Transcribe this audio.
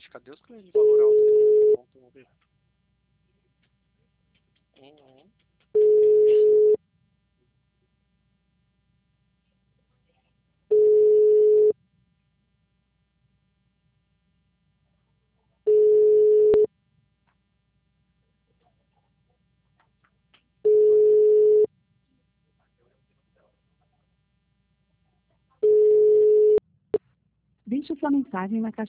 cliente. Cadê os clientes de valor alto que não estão ouvindo? Deixe sua mensagem na caixa